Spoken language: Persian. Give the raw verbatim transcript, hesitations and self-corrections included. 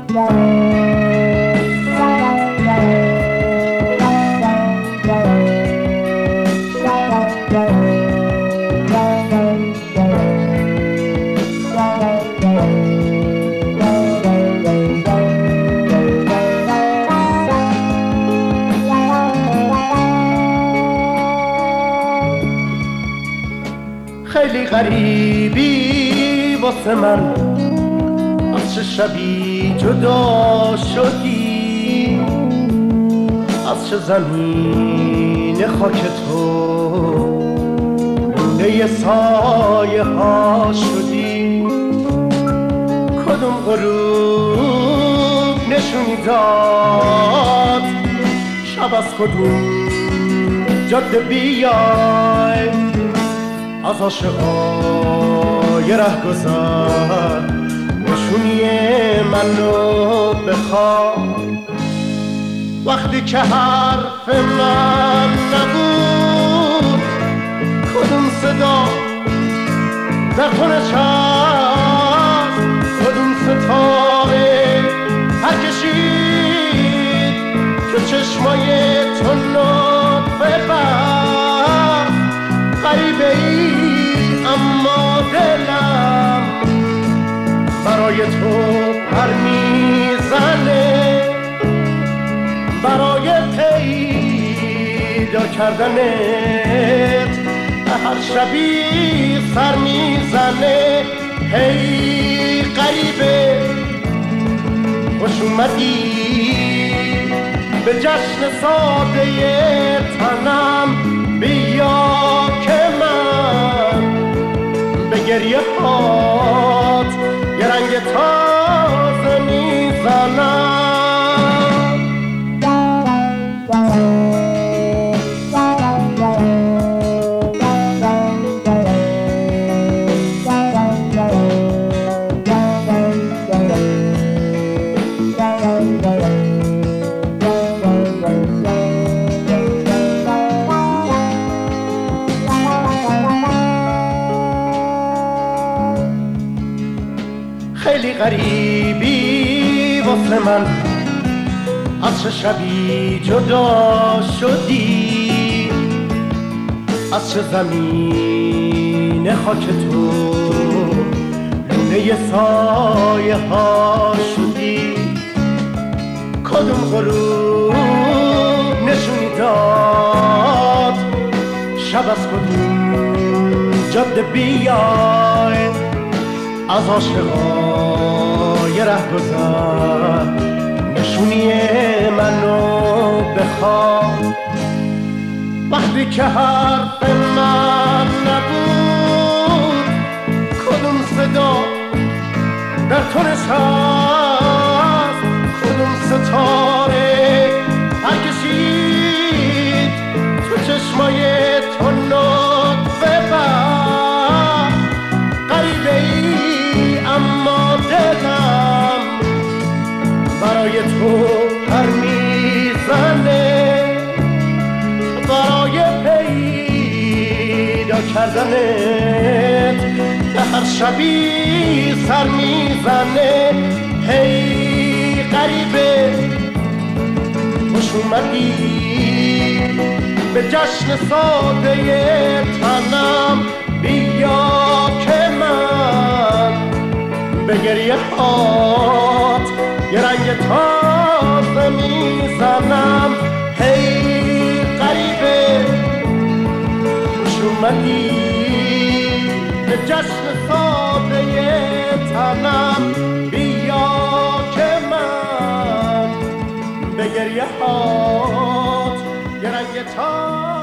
خیلی غریبی واسه من، از چه شبی جدا شدی، از چه زمین خاک تو لونه سایه ها شدی. کدوم غروب نشونی داد شب از کدوم جاده بیای، از عاشقای ره گذر نشونی منو بخواد. وقتی که حرف من نبود کدوم صدا در تو نشست، کدوم ستاره پر کشید که چشمای تو نطفه بست. غریبه ای اما دلم برای تو پر میزنه، برای پیدا کردنت هر شبی سر میزنه. هی غریبه خوش اومدی به جشن ساده تنم، بیا که من به گریه هات یه رنگ تازه میزنم. خیلی غریبی واسه من، از چه شبی جدا شدی، از چه زمین خاک تو لونه سایه ها شدی. کدوم غروب نشونی داد شب از کدوم جاده بیای، از عاشقای ره گذر نشونی منو بخواد. وقتی که حرف من نبود کدوم صدا در تو نشست، کدوم ستاره پر کشید تو چشمای تو نطفه بست. غریبه ای اما دلم برای تو پر میزنه، برای پیدا کردنت هر شبی سر میزنه. هی غریبه خوش اومدی به جشن ساده تنم، بیا که من به گریه هات یه رنگ تازه میزنم. هی غریبه خوش اومدی به جشن ساده تنم، بیا که من به گریه هات یه رنگ تازه